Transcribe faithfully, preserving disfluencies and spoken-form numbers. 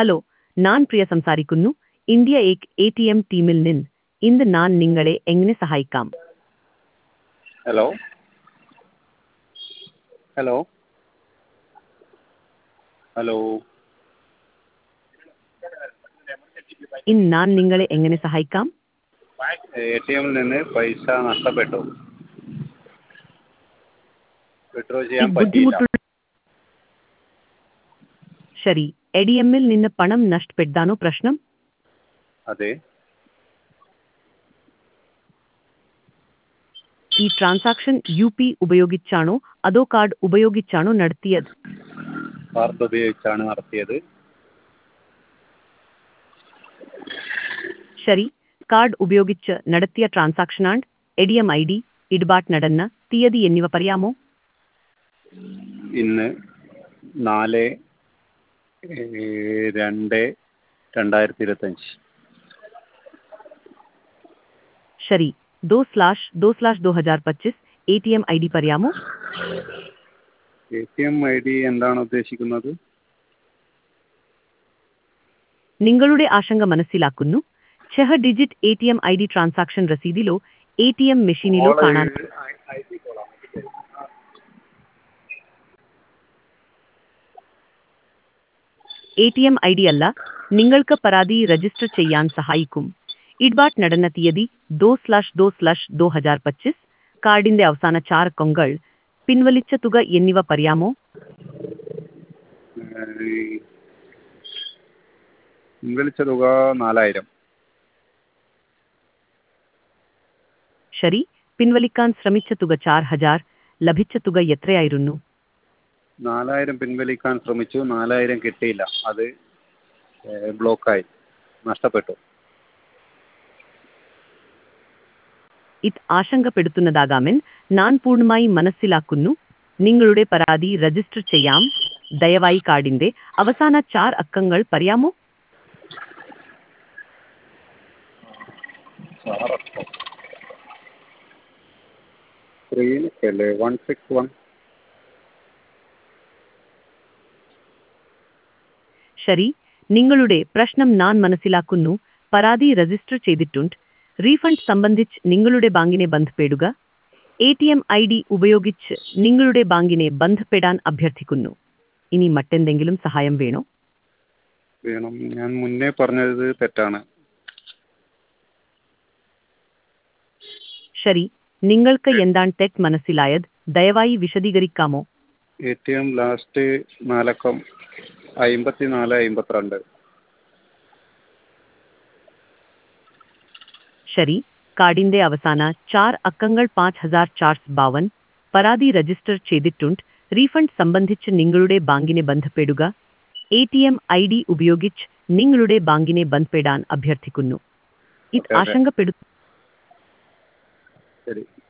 Hello, ഞാൻ പ്രിയ സംസാരിക്കുന്നു. India ഏക് എ ടി എം ടീമിൽ നിന്ന്. ഇന്ന് ഞാൻ നിങ്ങളെ എങ്ങനെ സഹായിക്കാം? ഹലോ ഹലോ ഹലോ ഇന്ന് ഞാൻ നിങ്ങളെ എങ്ങനെ സഹായിക്കാം? എ ടി എമ്മിൽ നിന്ന് പൈസ നഷ്ടപ്പെട്ടു. വിഡ്രോ ചെയ്യാൻ ഇത് പറ്റിയില്ല. ബുദ്ധിമുട്ടുള്ള ശരി, എ ടി എമ്മിൽ നിന്ന് പണം നഷ്ടപ്പെട്ടതാണോ പ്രശ്നം? അതെ. ഈ ട്രാൻസാക്ഷൻ യു പി ഉപയോഗിച്ചാണോ അതോ കാർഡ് ഉപയോഗിച്ചാണോ നടത്തിയത്? കാർഡ് ഉപയോഗിച്ചാണ് നടത്തിയത്. ശരി, കാർഡ് ഉപയോഗിച്ച് നടത്തിയ ട്രാൻസാക്ഷനാണ്. A T M I D, ഇടപാട് നടന്ന തീയതി എന്നിവ പറയാമോ? ഇന്ന് നാല് ഏഹ്, രണ്ട് രണ്ടായിരത്തി ഇരുപത്തഞ്ച്. ശരി, ദോ സ്ലാഷ് ദോ സ്ലാഷ് ദോ ഹജാർ പച്ചിസ് A T M I D പറയാമോ? A T M I D എന്താണ് ഉദ്ദേശിക്കുന്നത്? നിങ്ങളുടെ ആശങ്ക മനസ്സിലാക്കുന്നു. ഛഹ digit A T M I D transaction രസീതിലോ എ ടി എം മെഷീനിലോ കാണാൻ A T M I D അല്ല, നിങ്ങൾക്ക് പരാതി രജിസ്റ്റർ ചെയ്യാൻ സഹായിക്കും. ഇടപാട് നടന്ന തീയതി ദോ സ്ലാഷ് ദോ സ്ലാഷ് ദോ ഹജാർ പച്ചിസ്, കാർഡിന്റെ അവസാന ചാർ അക്കങ്ങൾ, പിൻവലിച്ച തുക എന്നിവ പറയാമോ? ഏഹ്, പിൻവലിച്ച തുക നാലായിരം. ശരി, പിൻവലിക്കാൻ ശ്രമിച്ച തുക ചാർ ഹജാർ, ലഭിച്ച തുക എത്രയായിരുന്നു? നാലായിരം പിൻവലിക്കാൻ ശ്രമിച്ചു. നാലായിരം കിട്ടിയില്ല. അത് ഏഹ്, ബ്ലോക്കായി, നഷ്ടപ്പെട്ടു. ഇത് ആശങ്കപ്പെടുത്തുന്നതാകാമെന്ന് ഞാൻ പൂർണ്ണമായി മനസ്സിലാക്കുന്നു. നിങ്ങളുടെ പരാതി രജിസ്റ്റർ ചെയ്യാം. ദയവായി കാർഡിന്റെ അവസാന ചാർ അക്കങ്ങൾ പറയാമോ? സ്ക്രീനിക്കല്ലേ വൺ സിക്സ് വൺ. ശരി, നിങ്ങളുടെ പ്രശ്നം ഞാൻ മനസ്സിലാക്കുന്നു. പരാതി രജിസ്റ്റർ ചെയ്തിട്ടുണ്ട്. റീഫണ്ട് സംബന്ധിച്ച് നിങ്ങളുടെ ബാങ്കിനെ ബന്ധപ്പെടുക. A T M I D ഉപയോഗിച്ച് നിങ്ങളുടെ ബാങ്കിനെ ബന്ധപ്പെടാൻ അഭ്യർത്ഥിക്കുന്നു. ഇനി മറ്റെന്തെങ്കിലും സഹായം വേണോ? വേണം. ഞാൻ മുന്നേ പറഞ്ഞത് തെറ്റാണ്. ശരി, നിങ്ങൾക്ക് എന്താണ് തെറ്റ് മനസ്സിലായത്? ദയവായി വിശദീകരിക്കാമോ? എ ടി എം ലാസ്റ്റ് നാലക്കം അമ്പത്തി നാല് അമ്പത്തിരണ്ട്. ശരി, കാർഡിന്റെ അവസാന ചാർ അക്കങ്ങൾ പാഞ്ച് ഹജാർ ചാർ ബാവൻ. പരാതി രജിസ്റ്റർ ചെയ്തിട്ടുണ്ട്. റീഫണ്ട് സംബന്ധിച്ച് നിങ്ങളുടെ ബാങ്കിനെ ബന്ധപ്പെടുക. A T M I D ഉപയോഗിച്ച് നിങ്ങളുടെ ബാങ്കിനെ ബന്ധപ്പെടാൻ അഭ്യർത്ഥിക്കുന്നു. ഇത് ഓക്കെ ഓക്കെ ആശങ്കപ്പെടു ശരി.